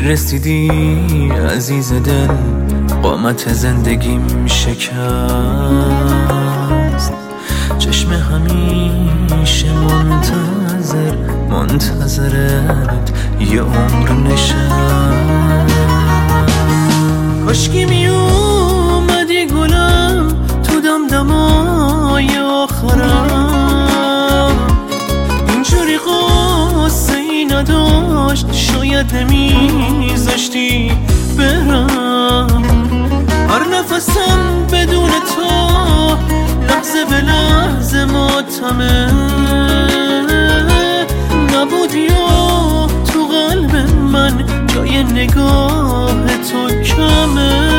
رسیدی عزیز دل، قامت زندگیم شکست. چشم همیشه منتظرت یه عمر نشست. کاشکی می اومدی گلم تو دمدمای آخرم، اینجوری قصه ای نداشت، شاید نمیذاشتی برم. هر نفسم بدون تو لحظه به لحظه ماتمه، نبودی و تو قلب من جای نگاه تو کمه.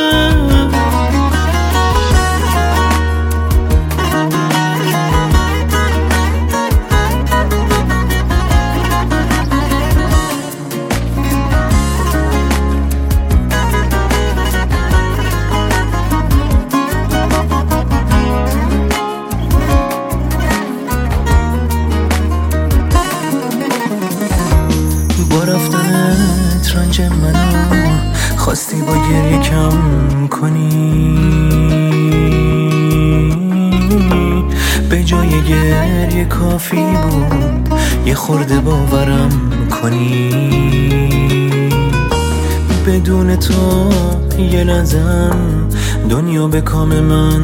با رفتنت رنج منو خواستی با گریه کم کنی، به جای گریه کافی بود یه خورده باورم کنی. بدون تو یه لحظم دنیا به کام من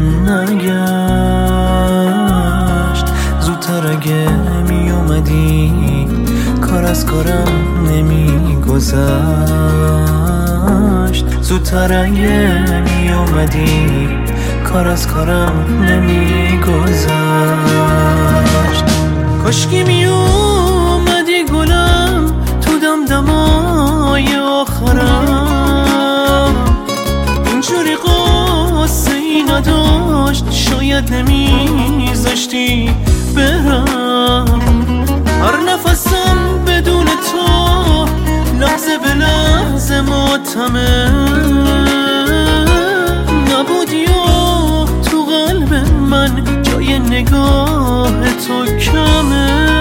نگشت. زودتر اگه می اومدی کار از کارم نمی گذشت. زودتر اگه می اومدی کار از کارم نمی گذشت. کاشکی می اومدی گلم تو دمدمای آخرم، اینجوری قصه ای نداشت، شاید نمیذاشتی برم. هر نفسم بدون تو لحظه به لحظه ماتمه، نبودی و تو قلب من جای نگاه تو کمه.